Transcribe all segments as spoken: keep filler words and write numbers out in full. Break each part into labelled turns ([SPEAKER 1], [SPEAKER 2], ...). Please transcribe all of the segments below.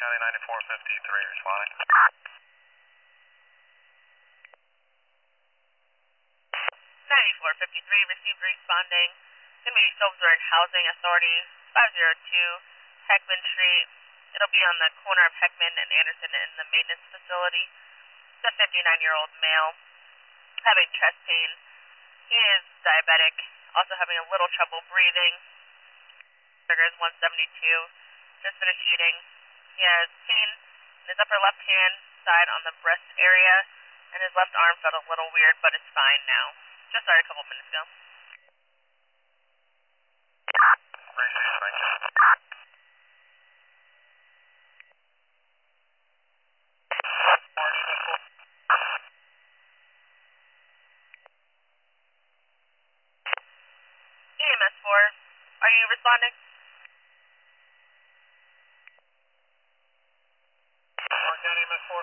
[SPEAKER 1] County ninety-four fifty-three responding.
[SPEAKER 2] ninety-four fifty-three received responding. Gonna be Silversburg Housing Authority, five oh two Heckman Street. It'll be on the corner of Heckman and Anderson in the maintenance facility. It's a fifty-nine-year-old male having chest pain. He is diabetic, also having a little trouble breathing. Sugar is one seventy-two. Just finished eating. He has pain in his upper left hand side on the breast area, and his left arm felt a little weird, but it's fine now. Just started a couple minutes ago.
[SPEAKER 1] Received, thank you.
[SPEAKER 2] E M S four, are you responding?
[SPEAKER 1] Orange County E M S four.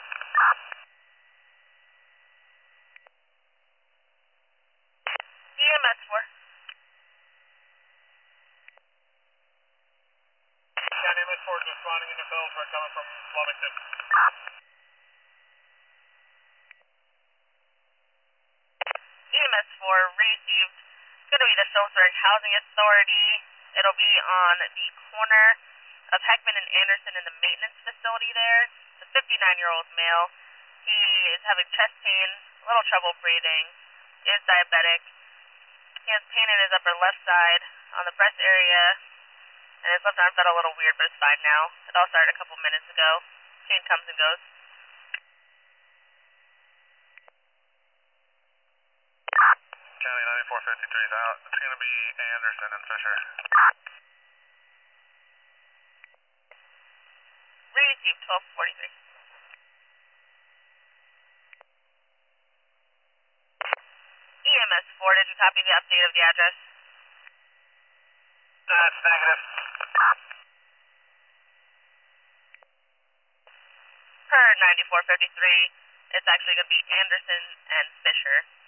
[SPEAKER 2] E M S four.
[SPEAKER 1] County E M S four is responding in the bills are coming from Flemington.
[SPEAKER 2] E M S four received. It's going to be the Silversburg Housing Authority. It'll be on the corner of Heckman and Anderson in the maintenance facility there. It's a fifty-nine-year-old male. He is having chest pain, a little trouble breathing, is diabetic. He has pain in his upper left side on the breast area, and his left arm felt a little weird, but it's fine now. It all started a couple minutes ago. Pain comes and goes.
[SPEAKER 1] County ninety-four fifty-three is out. It's going to be Anderson and Fisher.
[SPEAKER 2] Received twelve forty-three. E M S four, did you copy the update of the address?
[SPEAKER 1] That's negative.
[SPEAKER 2] Per ninety-four fifty-three, it's actually going to be Anderson and Fisher.